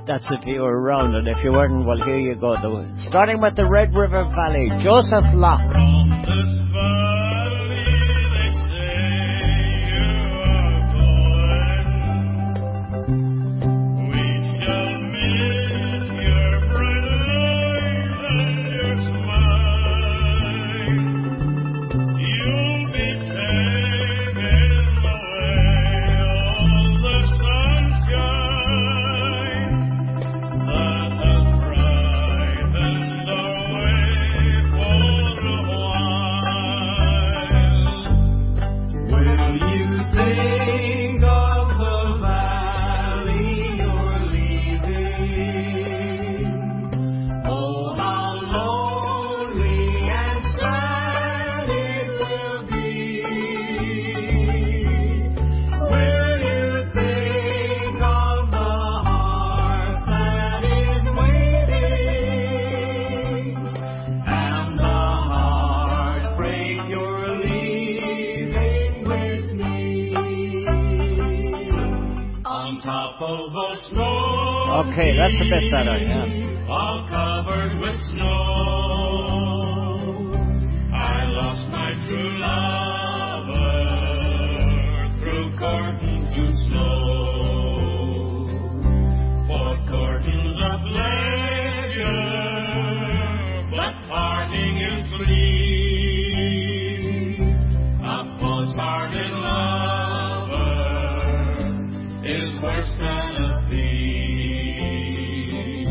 That's if you were around, and if you weren't, well, here you go. Starting with the Red River Valley, Joseph Locke. From this valley, they say you are going. We shall miss your bright eyes and your smile. You'll be taken away all the sunshine that has brightened our way for a while. Will you think of the valley you're leaving? Oh, how lonely and sad it will be. Will you think of the heart that is waiting, and the heartbreak you're leaving with me? On top of the snow. Okay, that's a bit better, yeah. All covered with snow. I lost my true lover through curtains of snow. For curtains of pleasure, but parting is grief. A false-hearted lover is worse than a thief.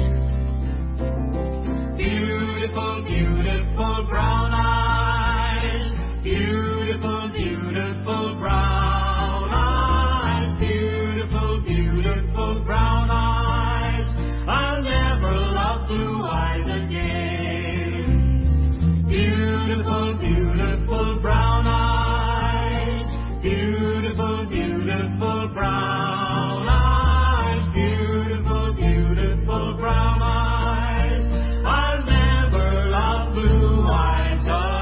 Beautiful, beautiful brown eyes. Beautiful, beautiful brown eyes. Beautiful, beautiful brown eyes. I'll never love blue eyes again. Beautiful, beautiful brown eyes. Beautiful, beautiful brown eyes. Beautiful, beautiful brown eyes. I'll never love blue eyes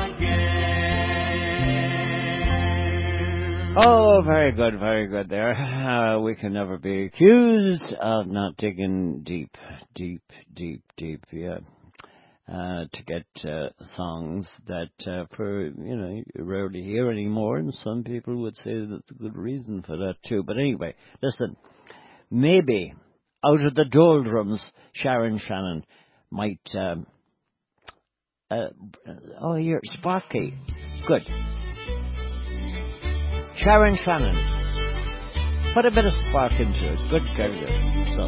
again. Oh, very good there. We can never be accused of not digging deep, yeah. To get songs that, you rarely hear anymore, and some people would say that's a good reason for that too. But anyway, listen, maybe out of the doldrums, Sharon Shannon might, you're Sparky. Good. Sharon Shannon. Put a bit of spark into it. Good, very good. So.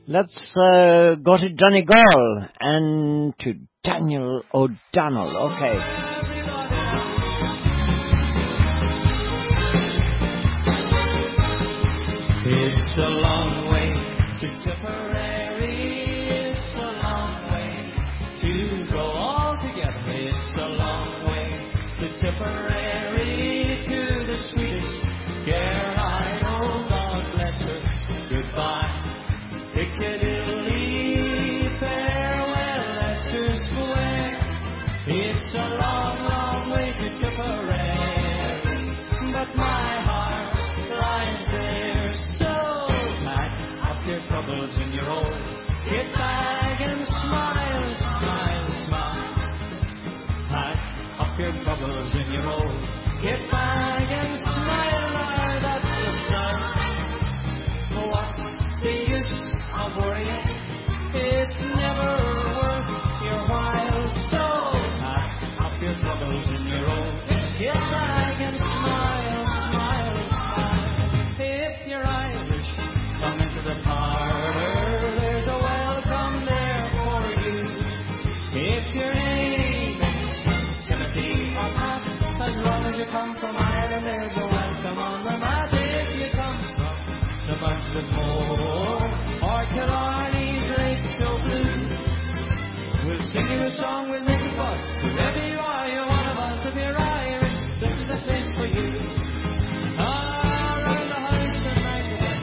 Let's go to Donegal and to Daniel O'Donnell. Okay. It's a long way to Tipperary. It's a long way to go all together. It's a long way to Tipperary, to the sweetest Caroline. Oh, God bless her. Goodbye, Piccadilly. Farewell, Leicester Square. It's a long, long way to Tipperary, but my heart lies there. So pack up your troubles in your old kit bag and smile, smile, smile. Pack up your troubles in your old kit bag and smile. Ah, that's the style. What's the use of worrying? It's never worth your while. So pack up your troubles in your old kit bag and smile, smile, smile. If you're Irish, come into the parlour. There's a welcome there for you. If you're Amy, Timothy or Pat, as long as you come from Ireland, there's a welcome on the mat. If you come from the bunch of Moore or Killarney's Lake Still Blue, we'll sing you a song with Nicky Buss. Whoever you are, you're one of us. If you're Irish, this is the place for you. Around the house and night the best.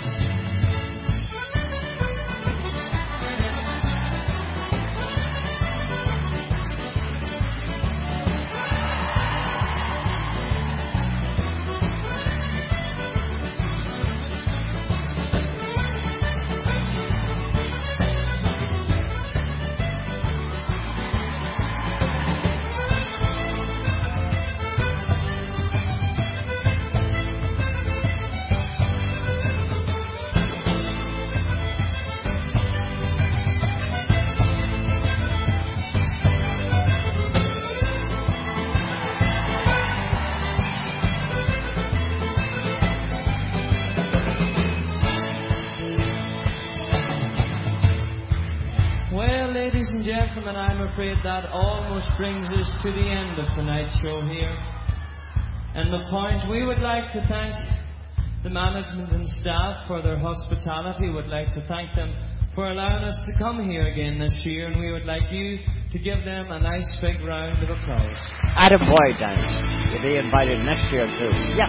Well, ladies and gentlemen, I'm afraid that almost brings us to the end of tonight's show here. And the point, we would like to thank the management and staff for their hospitality. We'd like to thank them for allowing us to come here again this year, and we would like you to give them a nice big round of applause. Attaboy, Dan. You'll be invited next year too. Yeah.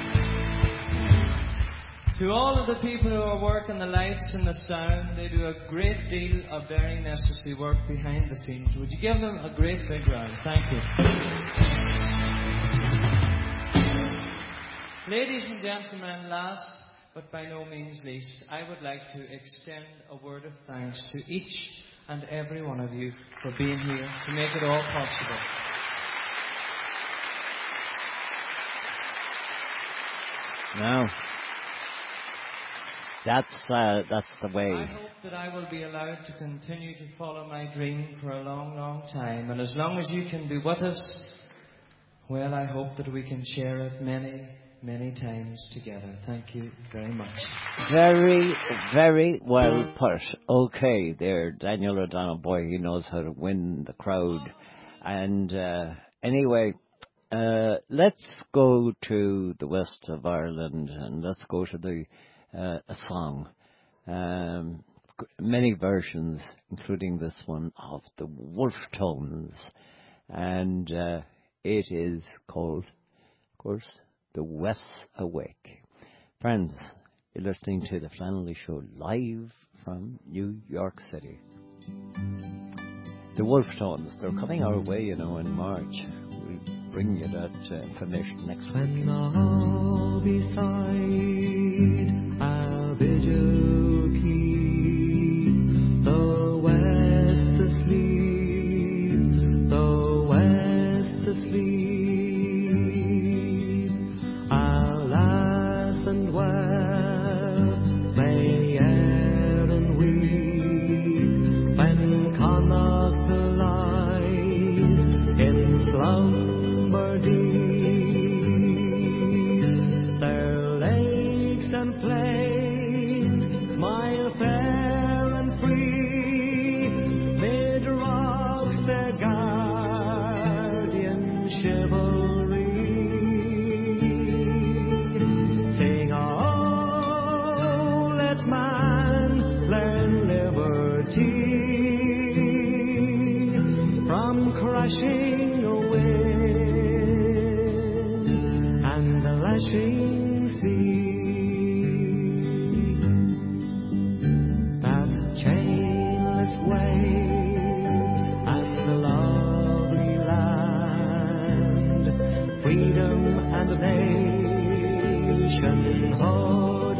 To all of the people who are working the lights and the sound, they do a great deal of very necessary work behind the scenes. Would you give them a great big round? Thank you. Ladies and gentlemen, last but by no means least, I would like to extend a word of thanks to each and every one of you for being here to make it all possible. Now, that's the way. I hope that I will be allowed to continue to follow my dream for a long, long time. And as long as you can be with us, well, I hope that we can share it many, many times together. Thank you very much. Very, very well put. Okay, there, Daniel O'Donnell, boy, he knows how to win the crowd. And anyway, let's go to the west of Ireland and let's go to a song. Many versions, including this one of the Wolf Tones. And it is called, of course, The West's Awake. Friends, you're listening to the Flannelly Show live from New York City. The Wolf Tones, they're coming our way, in March. We'll bring you that information next week. When all beside our vigil keep, the West asleep, the West asleep, alas and well may Erin weep, when Connacht lies in slumber deep, their lakes and plains smile fair and from crashing wind and the lashing sea. That chainless wave and the lovely land, freedom and nationhood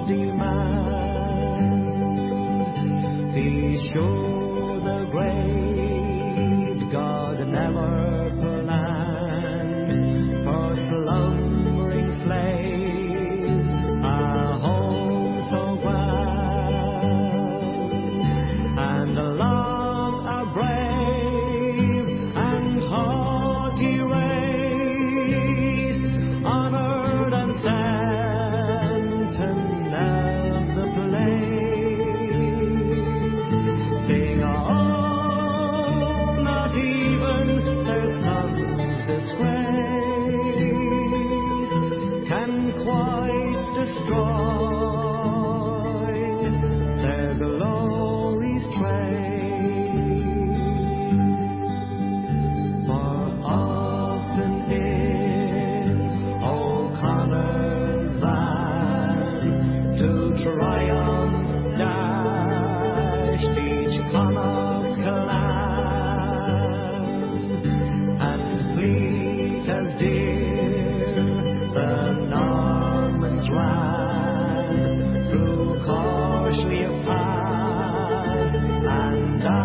demand. Be sure the great God never planned for slumbering slaves a home so grand, and along a brave and haughty race, honored and sentinel of the place. Sing, oh, not even their son's disgrace can quite destroy their glory's trace. For often in O'Connor's van to triumph dashed each Connaught clan, and fleet as deer the Normans ran through Corshly pass and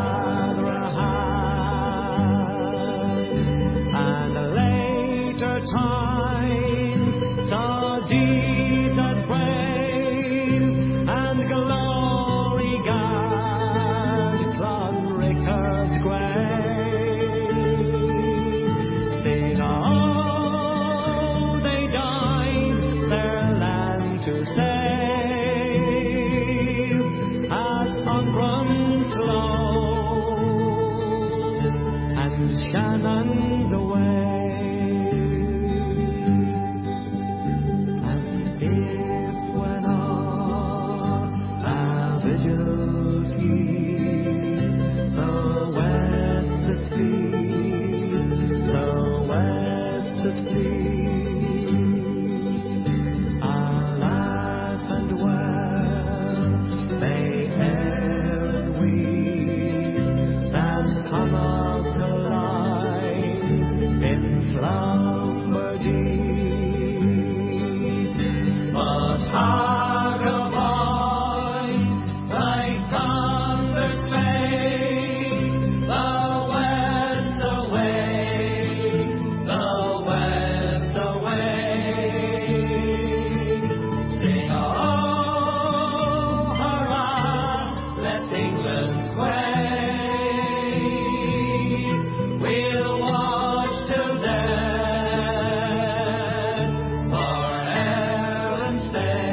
Dadrahan, and later times saw deeds as brave and glory guard Clonrickard's grave. Sing, oh, they died their land to save as Aughrim closed and Shannon's away. And if when all a vigil keep, the west to sleep, the west to sleep, alas and well may err and weep that come up the line in slumber deep. But hark a voice like thunder's fame, the west away, the west away. Sing, oh, hurrah, let England quake. We'll watch till death for Erin's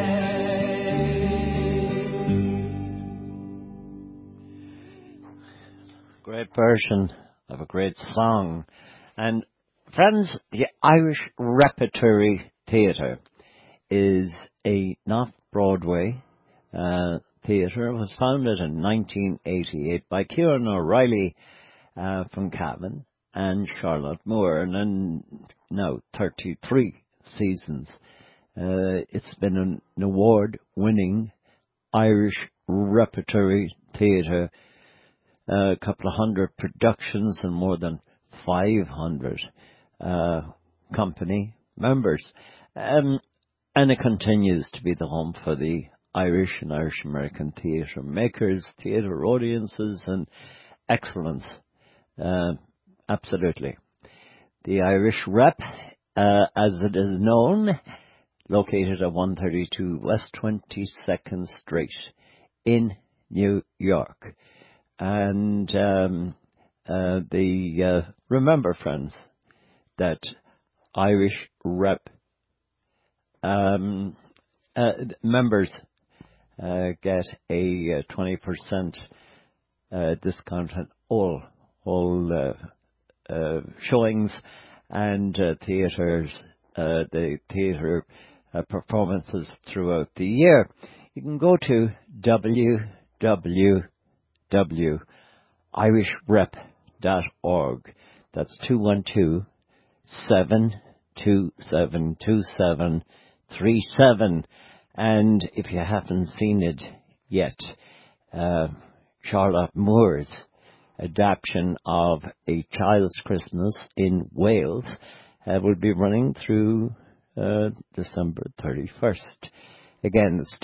sake. Great version of a great song. And friends, the Irish Repertory Theatre is a not Broadway theatre. It was founded in 1988 by Kieran O'Reilly from Cavan and Charlotte Moore, and then now 33 seasons. It's been an award-winning Irish Repertory Theatre, a couple of hundred productions and more than 500 company members. And it continues to be the home for the Irish and Irish American theatre makers, theatre audiences, and excellence. Absolutely. The Irish Rep, as it is known, located at 132 West 22nd Street in New York. And remember, friends, that Irish Rep members get a 20% discount on all showings and theatres, the theatre performances throughout the year. You can go to www.irish irishrep.org. That's 212-727-2737. And if you haven't seen it yet, Charlotte Moore's adaptation of A Child's Christmas in Wales will be running through December 31st. Again, it's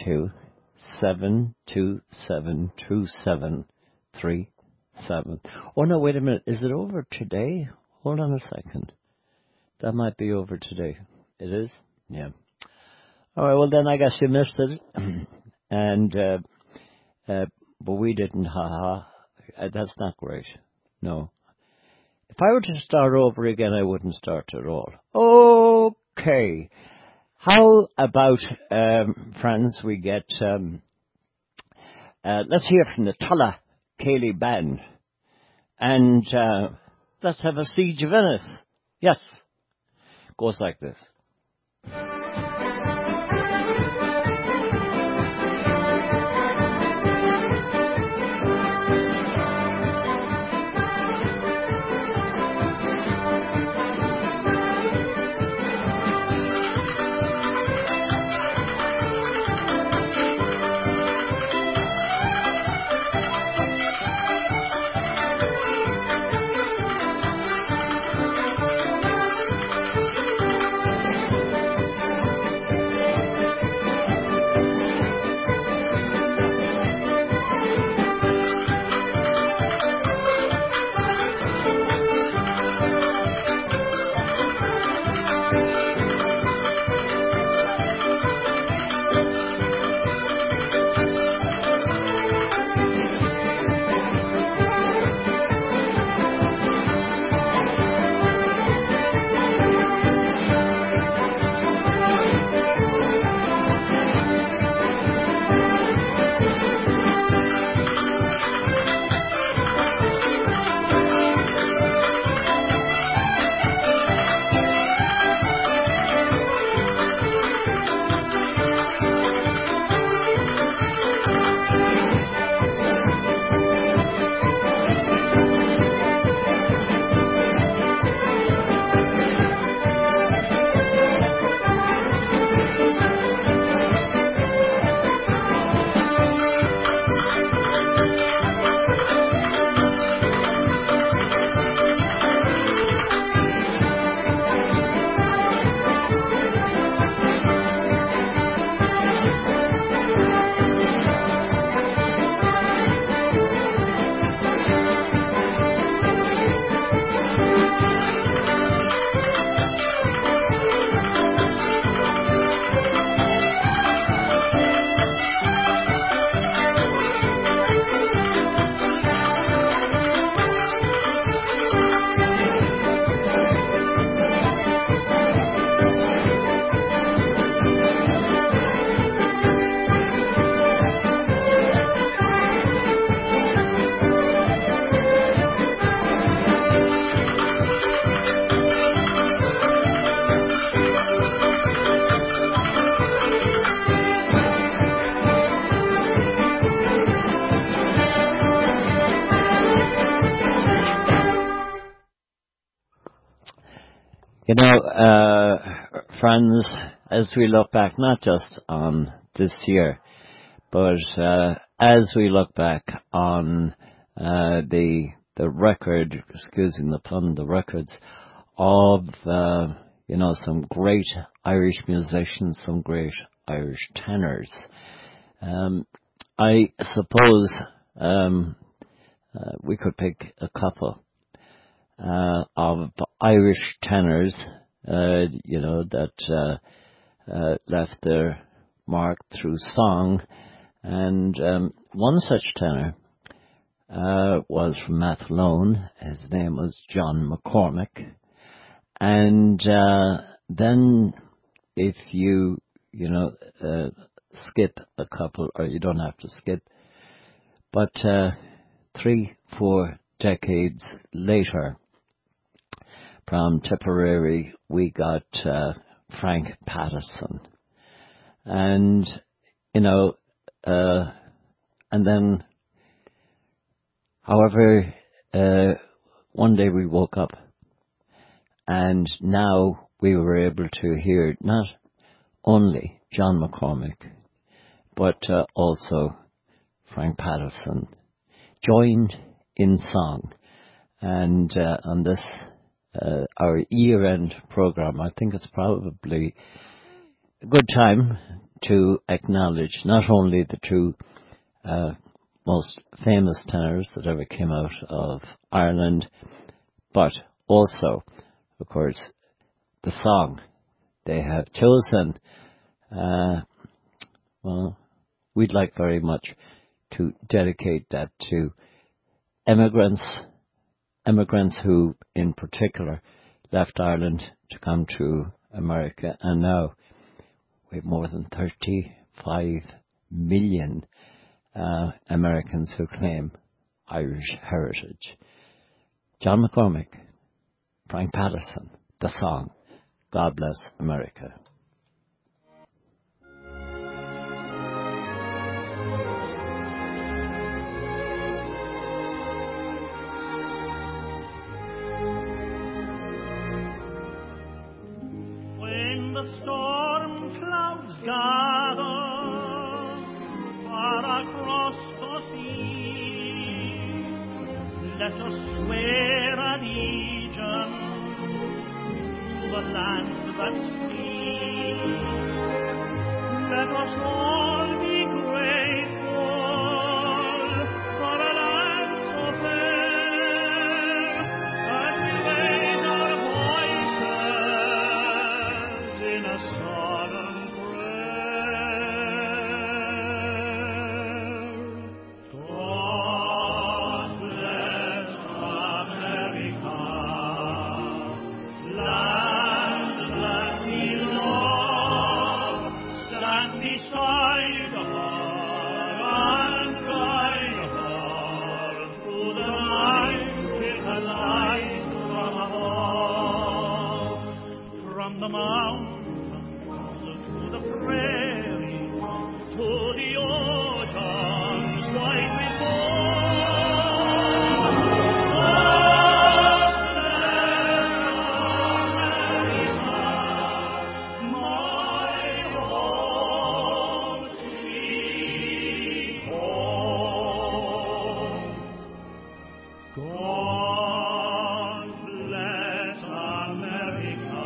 212-727-2737. Oh, no, wait a minute. Is it over today? Hold on a second. That might be over today. It is? Yeah. All right, well, then I guess you missed it. And, but we didn't, that's not great. No. If I were to start over again, I wouldn't start at all. Okay. How about, friends, we get, let's hear from the Tulla Cayley Band. And let's have a Siege of Venice. Yes. Goes like this. You know, friends, as we look back, not just on this year, but as we look back on the record, excusing the pun, the records of, some great Irish musicians, some great Irish tenors, I suppose we could pick a couple of Irish tenors, that left their mark through song. And one such tenor was from Athlone. His name was John McCormick. And then if you skip a couple, or you don't have to skip, but 3-4 decades later, from Tipperary, we got Frank Patterson. And, and then However, one day we woke up, and now we were able to hear not only John McCormick, but also Frank Patterson joined in song. And on this, our year-end program, I think it's probably a good time to acknowledge not only the two most famous tenors that ever came out of Ireland, but also, of course, the song they have chosen. Well, we'd like very much to dedicate that to immigrants who, in particular, left Ireland to come to America, and now we have more than 35 million Americans who claim Irish heritage. John McCormick, Frank Patterson, the song, God Bless America. When the storm clouds gather far across the sea, let us swear allegiance to the land that's free. Let us all be grateful for a land so fair, and we raise our voices in a solemn prayer. God bless America, land that we love. Stand beside her and guide her through the night with a light from above. From the mountains to the prairie, to the oceans wide before. God bless America, my home, sweet home. God bless America,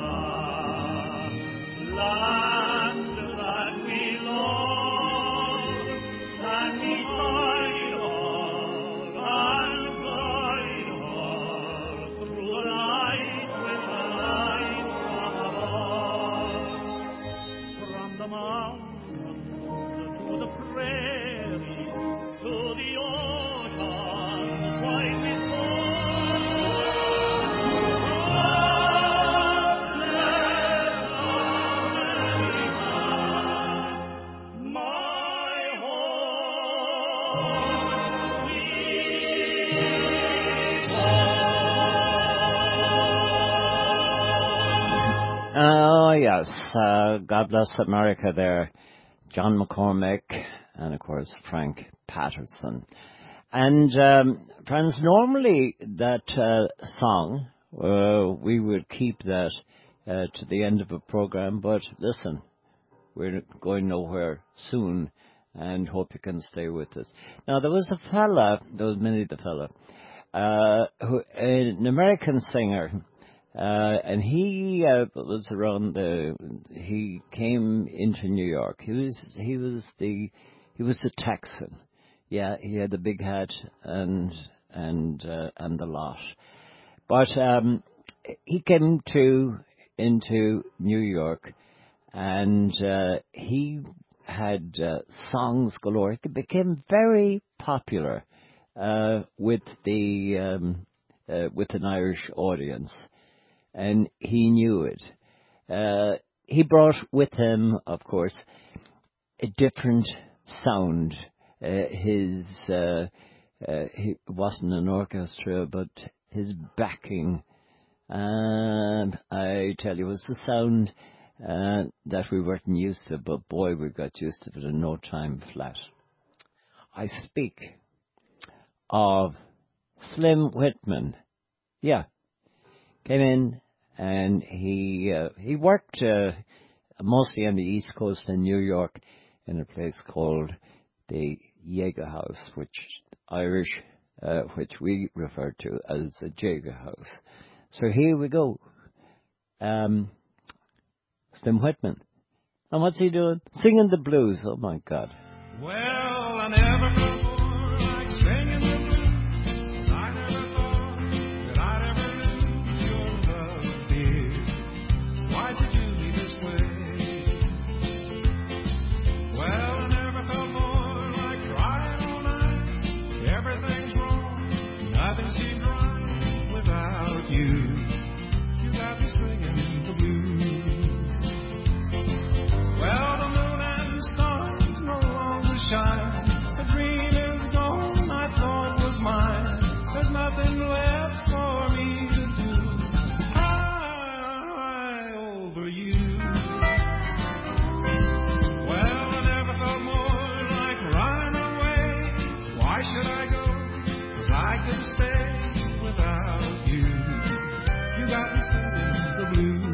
land that we love. Stand beside her and guide her through life with a light from above. From the mountains to the prairie, to the oceans wide before. God bless America, my home, sweet home. Oh, yes. God Bless America there. John McCormick and, of course, Frank Patterson. And, friends, normally that song, we would keep that to the end of a program, but listen, we're going nowhere soon, and hope you can stay with us. Now, there was Minnie the fella, an American singer, and he was he came into New York. He was the Texan. Yeah, he had the big hat and the lot. But he came into New York, and he had songs galore. He became very popular with an Irish audience, and he knew it. He brought with him, of course, a different sound. He wasn't an orchestra, but his backing, I tell you, was the sound that we weren't used to, but boy, we got used to it in no time flat. I speak of Slim Whitman. Yeah. Came in and he worked mostly on the East Coast in New York in a place called the Jaeger House, which we refer to as the Jaeger House. So here we go. Slim Whitman. And what's he doing? Singing the blues. Oh my God. Well, I never felt more like singing the blues. I never thought that I'd ever lose your love, dear. Why'd you do me this way? Well, I never felt more like crying all night. Everything's wrong, nothing seemed right without you. You got me singing the blues. Well, the moon and stars no longer shine. The dream is gone, I thought was mine. There's nothing left for me to do. Cry over you. Well, I never felt more like running away. Why should I go? 'Cause I couldn't stay without you. You got me singing the blues.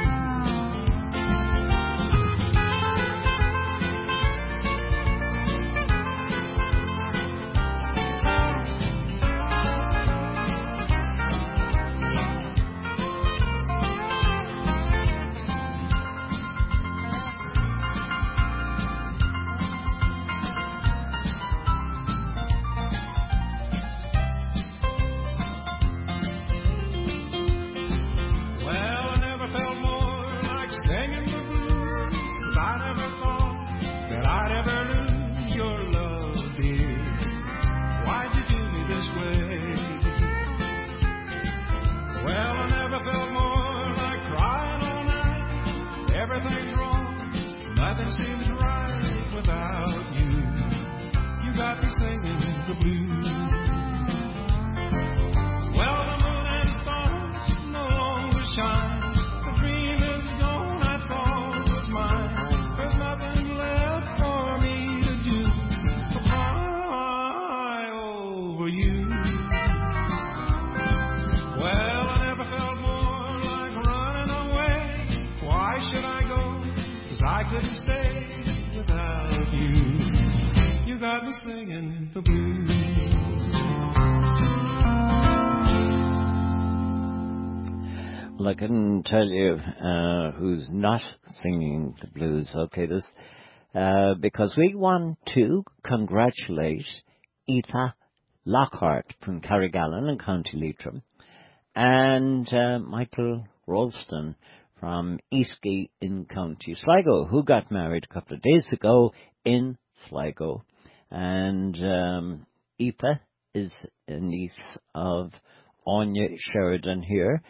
Well, I couldn't tell you who's not singing the blues. Okay, this because we want to congratulate Aoife Lockhart from Carrigallen in County Leitrim and Michael Ralston from Eastgate in County Sligo, who got married a couple of days ago in Sligo. And Aoife is a niece of Anya Sheridan here,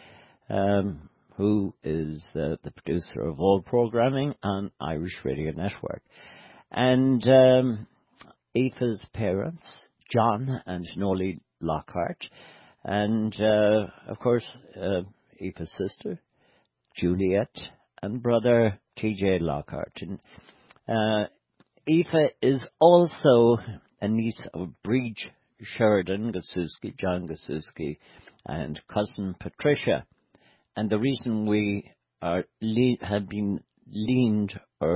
who is the producer of all programming on Irish Radio Network. And Aoife's parents, John and Nolly Lockhart, and of course Aoife's sister, Juliet, and brother TJ Lockhart. And Aoife is also a niece of Breege Sheridan Gasuski, John Gasuski, and cousin Patricia. And the reason we are have been leaned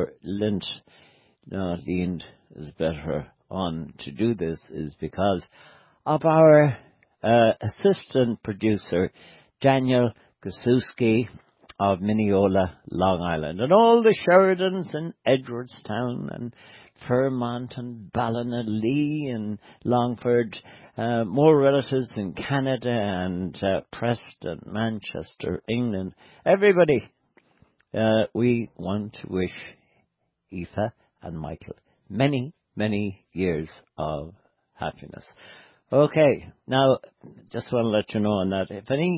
is better on to do this is because of our assistant producer, Daniel Gasuski of Mineola, Long Island, and all the Sheridans in Edwardstown and Fairmont and Ballinalee and Longford, more relatives in Canada and Preston, Manchester, England. Everybody, we want to wish Aoife and Michael many, many years of happiness. Okay, now just want to let you know on that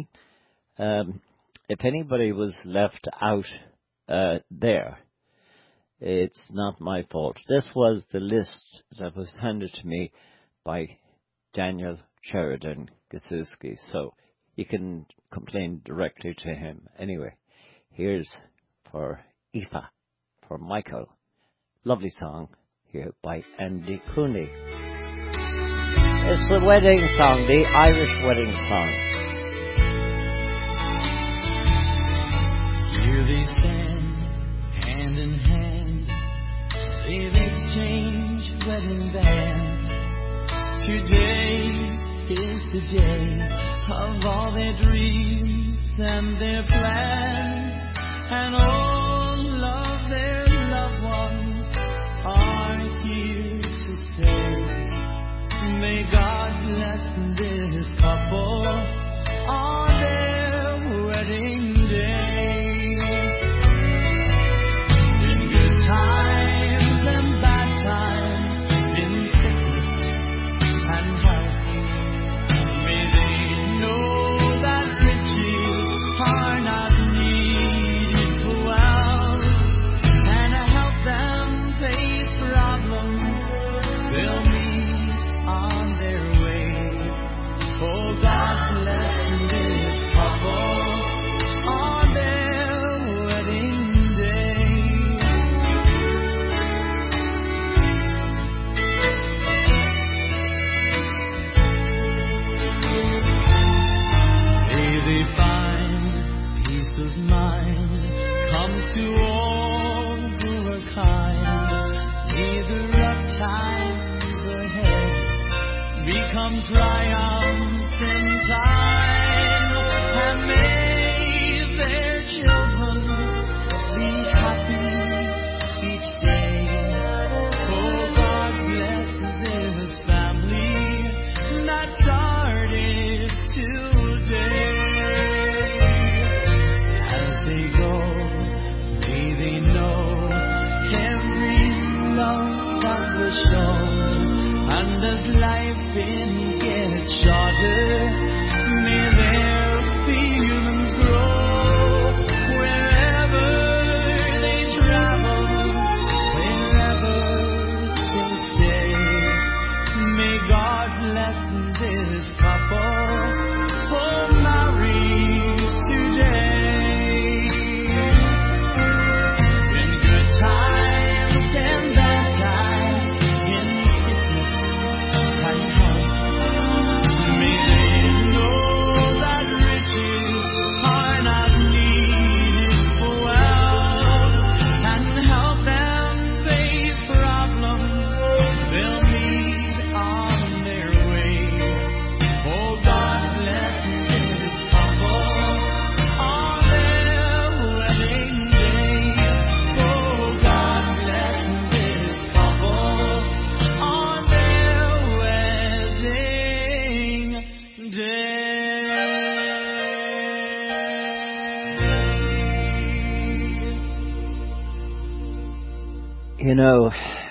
if anybody was left out there, it's not my fault. This was the list that was handed to me by Daniel Sheridan Gasuski, so you can complain directly to him. Anyway, here's for Aoife, for Michael. Lovely song here by Andy Cooney. It's the wedding song, the Irish wedding song. Here they stand, hand in hand. They've exchanged wedding bands. Today is the day of all their dreams and their plans. And all of their loved ones are here to say, may God bless this couple on their wedding day. In good times and bad times, in sickness and health, may they know that riches are not needed for wealth, and help them face problems they'll meet on their way. Oh, God bless this couple on their wedding day. May they find peace of mind comes to all who are kind. May the rough times ahead become triumphs in time, and may their children be happy each day. Oh, God bless this family that started today. As they go, may they know every love that was shown, and as life in gets shorter, may their feelings grow wherever they travel, wherever they stay. May God bless this couple for married today. In good times and bad times, in sickness and health, may they know that riches are not needed for wealth, and help them face problems they'll meet on their way. Oh, God bless this couple on their wedding day. Oh, God bless this couple on their wedding day. You know,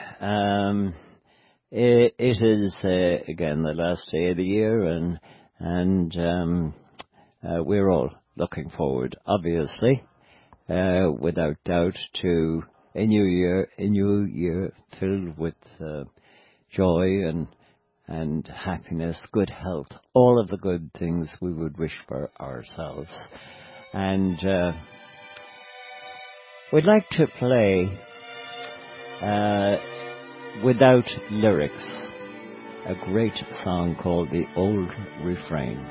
it is again the last day of the year, and we're all looking forward, obviously, without doubt, to a new year filled with joy and happiness, good health, all of the good things we would wish for ourselves. And we'd like to play without lyrics a great song called The Old Refrain.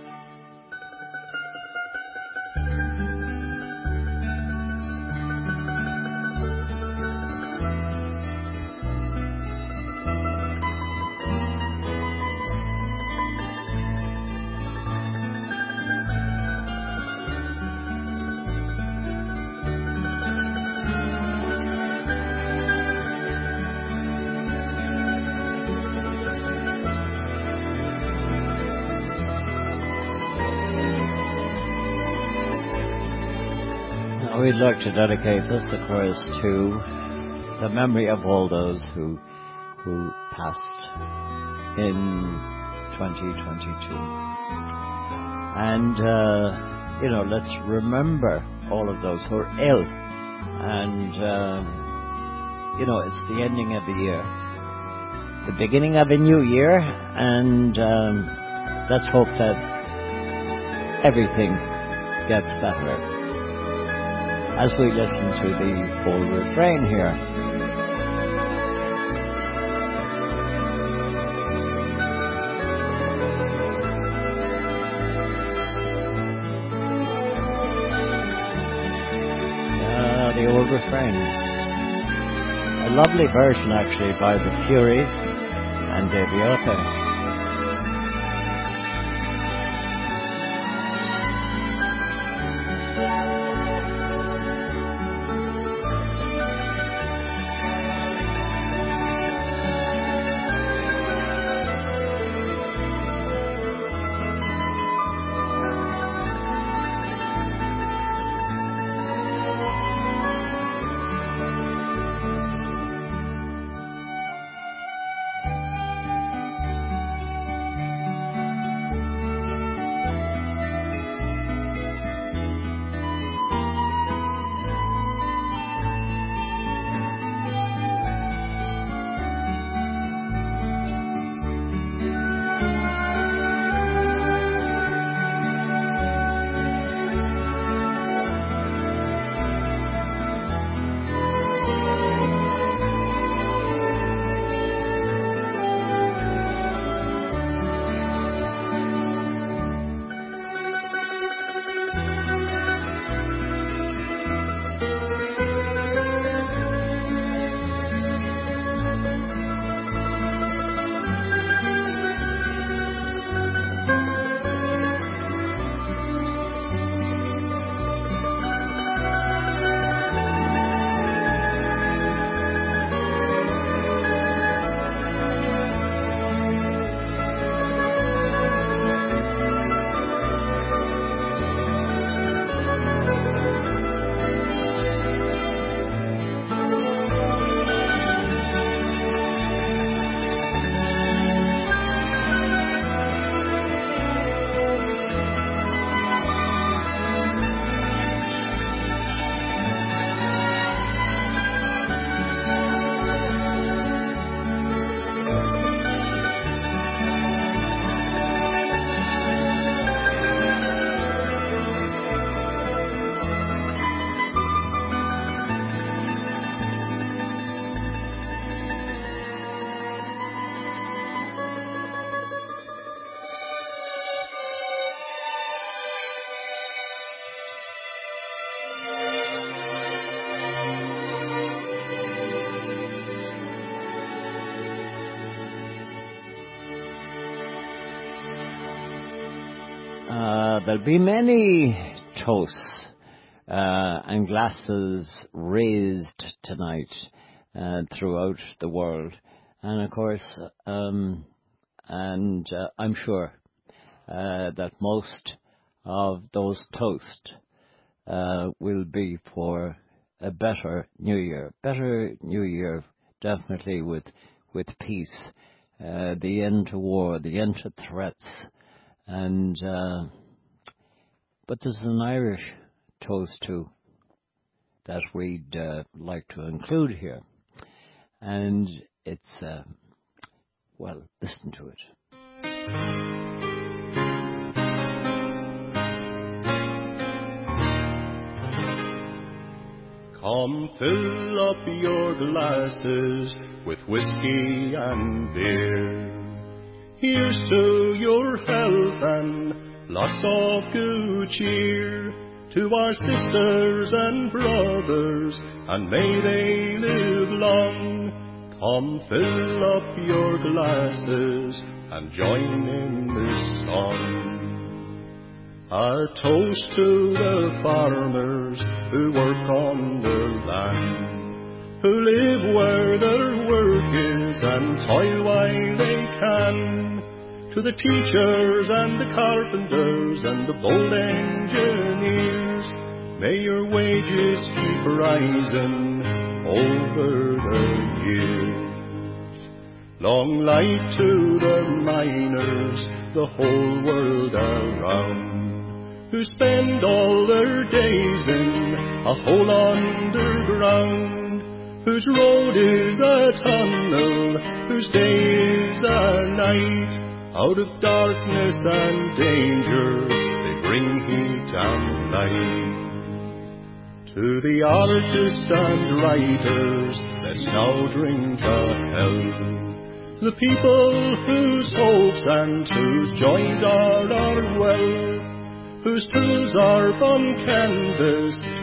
We'd like to dedicate this, of course, to the memory of all those who passed in 2022. And, let's remember all of those who are ill. And, it's the ending of the year, the beginning of a new year, and let's hope that everything gets better as we listen to the old refrain here. old refrain. A lovely version, actually, by the Furies and Davy Oke. There'll be many toasts and glasses raised tonight throughout the world. And of course, I'm sure that most of those toasts will be for a better New Year. Better New Year, definitely with peace, the end to war, the end to threats. And but there's an Irish toast too that we'd like to include here, and it's well, listen to it. Come fill up your glasses with whiskey and beer. Here's to your health and lots of good cheer. To our sisters and brothers, and may they live long. Come fill up your glasses and join in this song. A toast to the farmers who work on the land, who live where their work is and toil while they can. To the teachers and the carpenters and the bold engineers, may your wages keep rising over the years. Long life to the miners the whole world around, who spend all their days in a hole underground, whose road is a tunnel, whose day is a night. Out of darkness and danger, they bring heat and light. To the artists and writers, let's now drink a health. The people whose hopes and whose joys are our wealth, whose tools are from canvas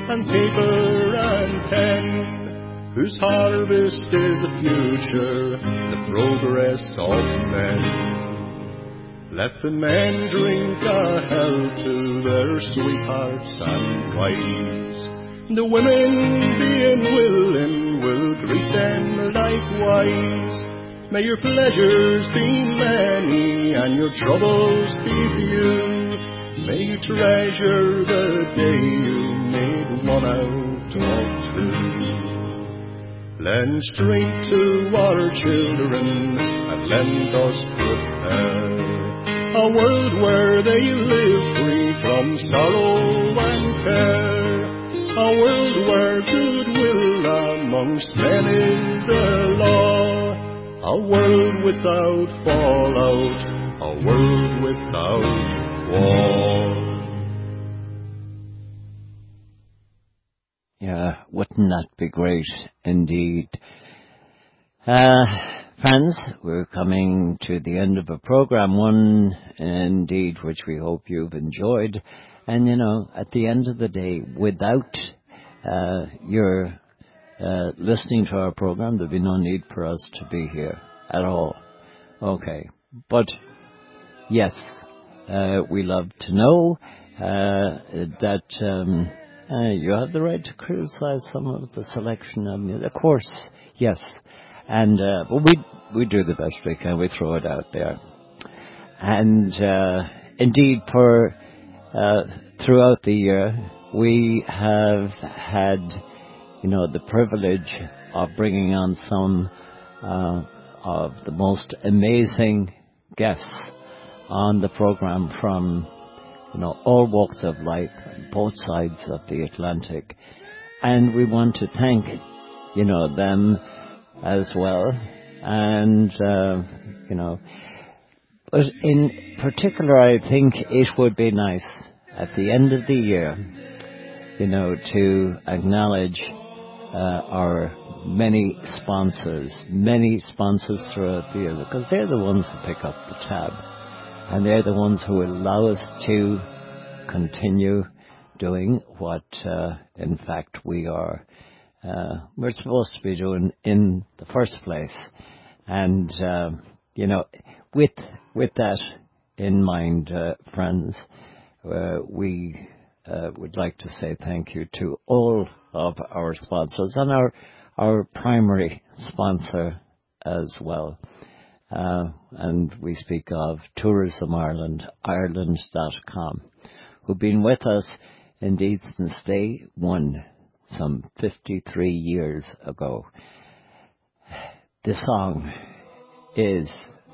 and paper and pen, whose harvest is the future, the progress of men. Let the men drink a health to their sweethearts and wives. The women, being willing, will greet them likewise. May your pleasures be many and your troubles be few. May you treasure the day you made one out of two. Lend strength to our children and lend us prepare a world where they live free from sorrow and care. A world where goodwill amongst men is the law. A world without fallout, a world without war. Yeah, wouldn't that be great indeed? Friends, we're coming to the end of a program, one indeed which we hope you've enjoyed. And you know, at the end of the day, without your listening to our program, there'd be no need for us to be here at all. Okay, but yes, we love to know that you have the right to criticize some of the selection of music. Of course, yes. And well, we do the best we can. We throw it out there. And indeed, for throughout the year, we have had, you know, the privilege of bringing on some of the most amazing guests on the program from, you know, all walks of life, both sides of the Atlantic. And we want to thank, you know, them as well. And, you know, but in particular, I think it would be nice at the end of the year, you know, to acknowledge our many sponsors throughout the year, because they're the ones who pick up the tab, and they're the ones who allow us to continue doing what, in fact, we're supposed to be doing in the first place. And, you know, with that in mind, friends, we would like to say thank you to all of our sponsors and our primary sponsor as well. And we speak of Tourism Ireland, Ireland.com, who've been with us indeed since day one, some 53 years ago. The song is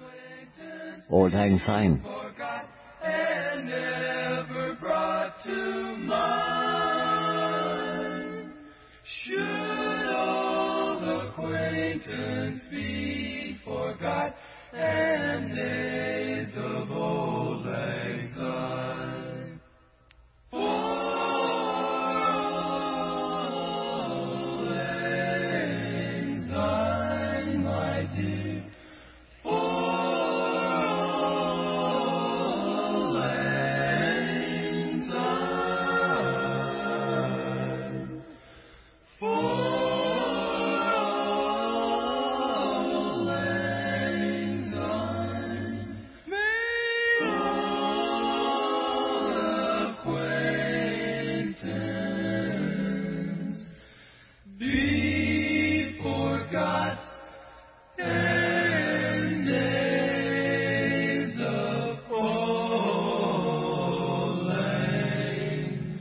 Old Lang Syne. And never brought to mind. Should old acquaintance be forgot, and days of old lang syne. For old lang syne, my dear, for old lang syne, for old lang syne, may old acquaintance be forgot, and days of old lang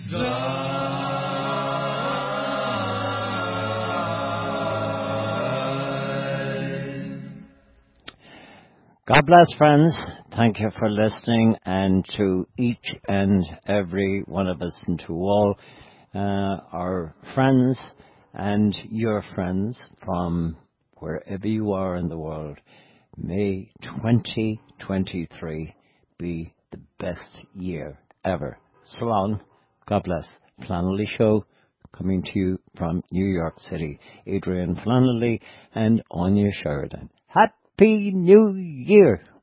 syne. God bless, friends. Thank you for listening, and to each and every one of us, and to all our friends and your friends from wherever you are in the world. May 2023 be the best year ever. So long. God bless. Flannelly Show, coming to you from New York City. Adrian Flannelly and Anya Sheridan. Happy New Year!